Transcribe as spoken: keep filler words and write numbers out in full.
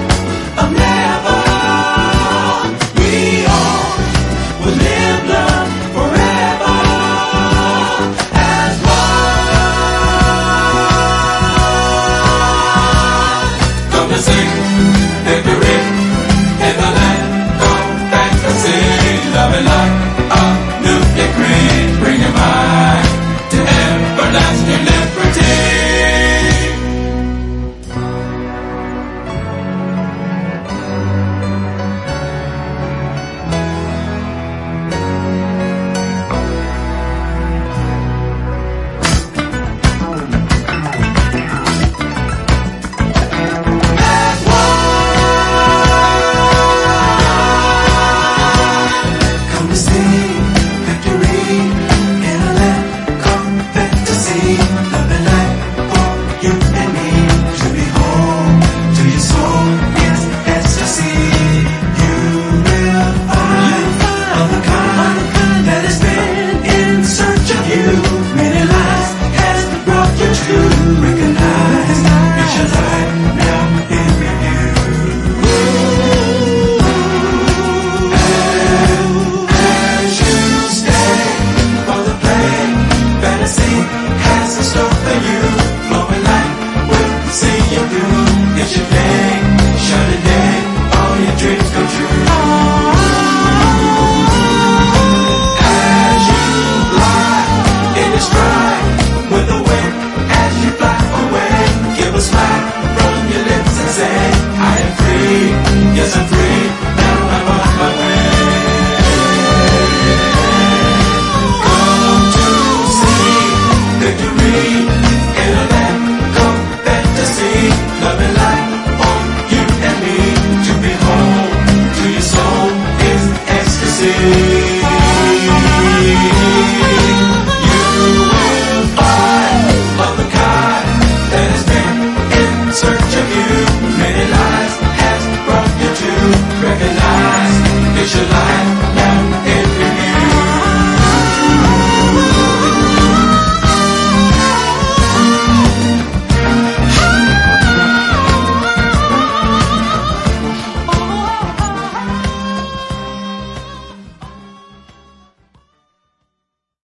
of never. We all will live, love forever as one. Come to sing victory in the land of fantasy, loving like a new decree, bringing mind to everlasting liberty. Yes, I'm free, now I'm on my way. Come to see victory in a land called fantasy. Loving life on you and me. To behold to your soul is ecstasy. You will find of the kind that has been in search of you. Many lives has brought you to recognize it's your life.